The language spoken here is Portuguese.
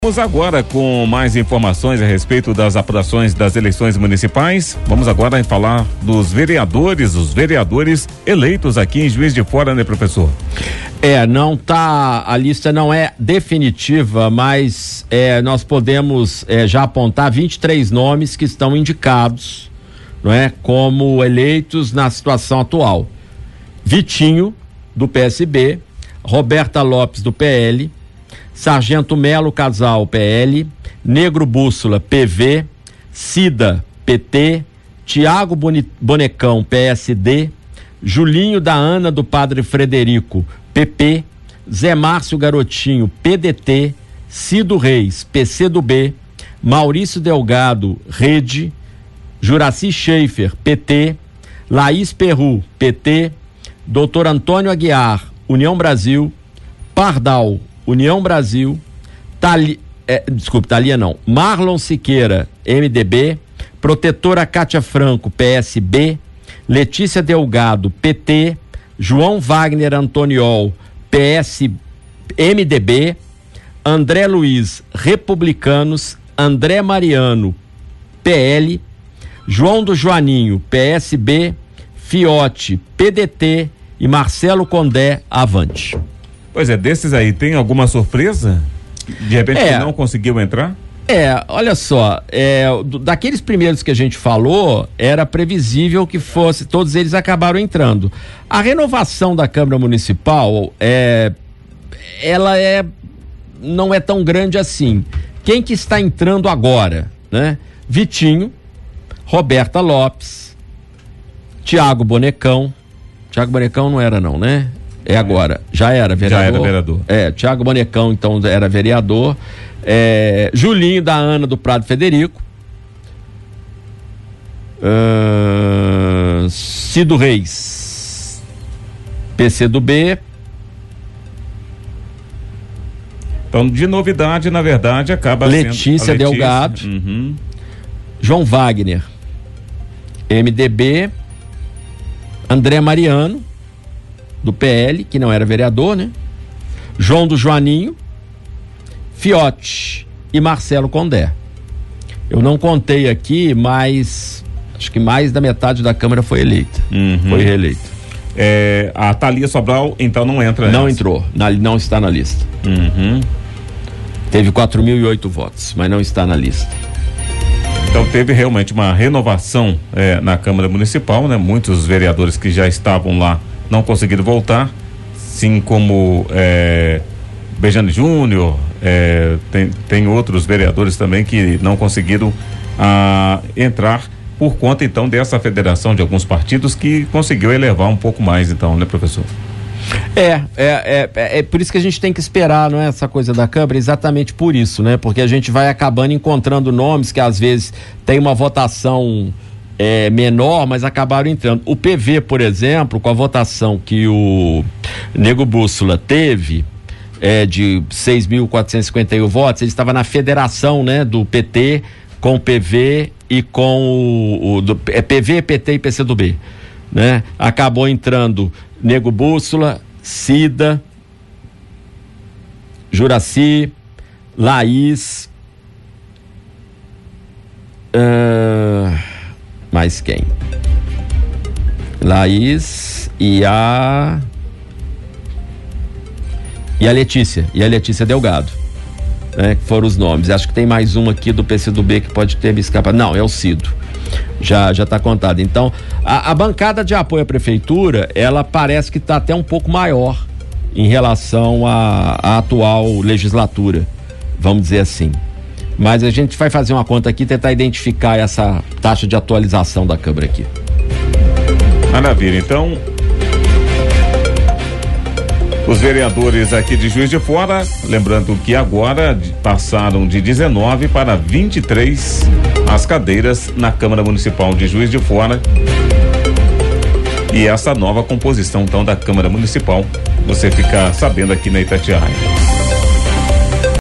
Vamos agora com mais informações a respeito das apurações das eleições municipais. Vamos agora falar dos vereadores, os vereadores eleitos aqui em Juiz de Fora, né, professor? A lista não é definitiva, mas nós podemos já apontar 23 nomes que estão indicados, não é, como eleitos na situação atual. Vitinho, do PSB, Roberta Lopes, do PL, Sargento Melo Casal, PL, Negro Bússola, PV, Cida, PT, Tiago Bonecão, PSD, Julinho da Ana do Padre Frederico, PP, Zé Márcio Garotinho, PDT, Cido Reis, PCdoB, Maurício Delgado, Rede, Juraci Schaefer, PT, Laís Perru, PT, Dr. Antônio Aguiar, União Brasil, Pardal, União Brasil, Marlon Siqueira, MDB, Protetora Cátia Franco, PSB, Letícia Delgado, PT, João Wagner Antoniol, MDB, André Luiz, Republicanos, André Mariano, PL, João do Joaninho, PSB, Fiote, PDT e Marcelo Condé, Avante. Pois é, desses aí, tem alguma surpresa? De repente que não conseguiu entrar? Olha só, daqueles primeiros que a gente falou, era previsível que fosse, todos eles acabaram entrando. A renovação da Câmara Municipal, não é tão grande assim. Quem que está entrando agora, né? Vitinho, Roberta Lopes, Tiago Bonecão não era não, né? Agora, já era vereador. Já era vereador. Tiago Bonecão, então, era vereador. Julinho da Ana do Prado Frederico. Cido Reis, PCdoB. Então, de novidade, na verdade, acaba Letícia sendo Delgado. Uhum. João Wagner, MDB. André Mariano, do PL, que não era vereador, né? João do Joaninho, Fiote e Marcelo Condé. Eu não contei aqui, mas acho que mais da metade da Câmara foi eleita. Foi reeleita. A Thalia Sobral, então, não entra nessa. Não entrou, não está na lista. Teve 4.008 votos, mas não está na lista. Então teve realmente uma renovação na Câmara Municipal, né? Muitos vereadores que já estavam lá não conseguiram voltar, assim como Bejane Júnior, tem outros vereadores também que não conseguiram entrar por conta então dessa federação de alguns partidos que conseguiu elevar um pouco mais então, né, professor? É por isso que a gente tem que esperar, não é, essa coisa da Câmara, exatamente por isso, né? Porque a gente vai acabando encontrando nomes que às vezes tem uma votação menor, mas acabaram entrando. O PV, por exemplo, com a votação que o Nego Bússola teve, de 6.451 votos, ele estava na federação, né, do PT com o PV e com PV, PT e PCdoB, né? Acabou entrando Nego Bússola, Cida, Juraci, Laís, mais quem? Laís e a Letícia, Delgado, né? Que foram os nomes. Acho que tem mais um aqui do PCdoB que pode ter me escapado. Não, é o Cido. Já está contado. Então, a bancada de apoio à prefeitura, ela parece que está até um pouco maior em relação à atual legislatura, vamos dizer assim. Mas a gente vai fazer uma conta aqui, tentar identificar essa taxa de atualização da Câmara aqui. Maravilha. Então, os vereadores aqui de Juiz de Fora, lembrando que agora passaram de 19 para 23 as cadeiras na Câmara Municipal de Juiz de Fora. E essa nova composição então da Câmara Municipal, você fica sabendo aqui na Itatiaia.